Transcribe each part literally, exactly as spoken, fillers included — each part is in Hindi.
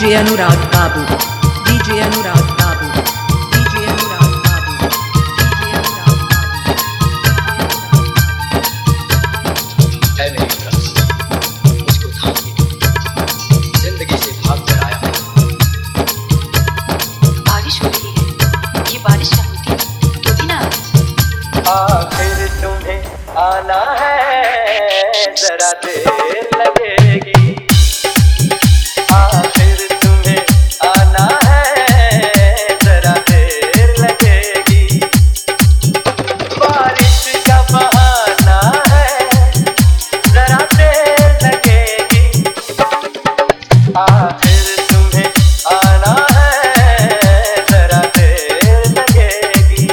DJ Anurag Babu, DJ Anurag Babu, DJ Anurag Babu, DJ Anurag Babu. है मेरी तरफ मुझको थाम के जिंदगी से भाग कर आया हूँ। बारिश हो रही है, ये बारिश क्या होती है? तो भी ना आखिर तुम्हें आना है, जरा देर लगेगी। आखिर तुम्हें आना है, जरा देर लगेगी। बारिश का बहाना है, जरा देर लगेगी। आखिर तुम्हें आना है, जरा देर लगेगी।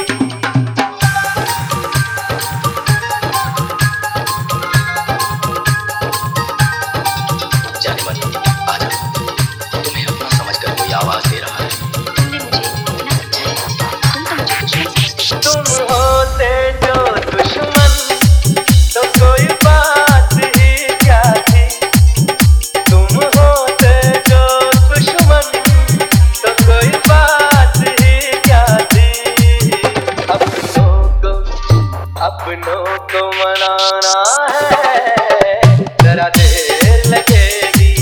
जाने मन आ जा, तुम्हें अपना समझकर कोई आवाज दे रहा है। तुमने मुझे इतना समझाया, तुम तो मुझे दुश्मन समझती हो। तुम होते जो दुश्मन तो कोई बात ही क्या थी। तुम होते जो दुश्मन तो कोई बात ही क्या थी। अपनों को अपनों को मनाना है, जरा देर लगेगी।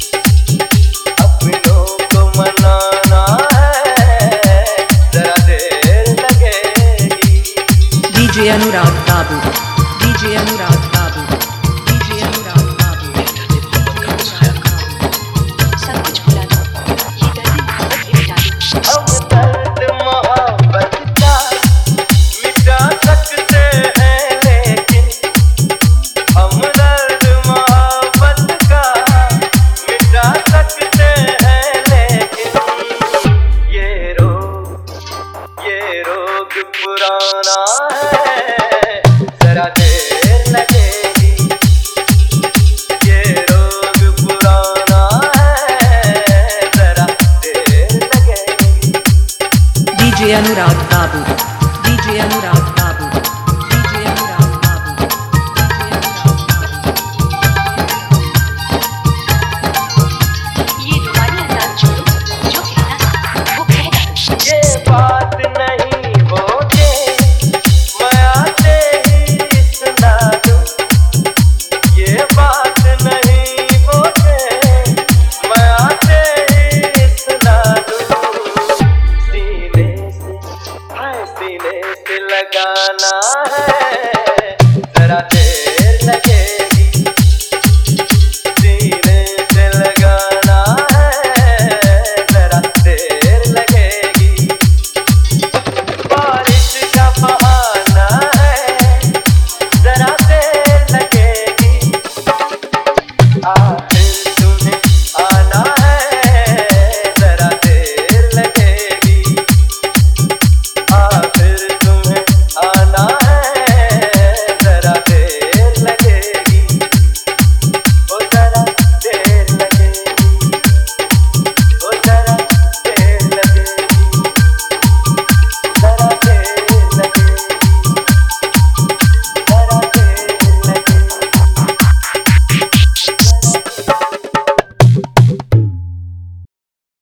अपनों को मनाना है, जरा देर लगेगी। DJ Anurag Babu, DJ Anurag Babu, DJ Anurag Babu. दर्द मोहब्बत का बुझाया सब कुछ भुला दो, ये दर्द मोहब्बत भी मिटा दो। हम दर्द मोहब्बत का मिटा सकते हैं, लेकिन हम दर्द मोहब्बत का मिटा सकते हैं, लेकिन ये रोग ये रोग पुराना है, जरा देर लगेगी। ये रोग पुराना है, जरा देर लगेगी। डीजे अनुराग बाबू,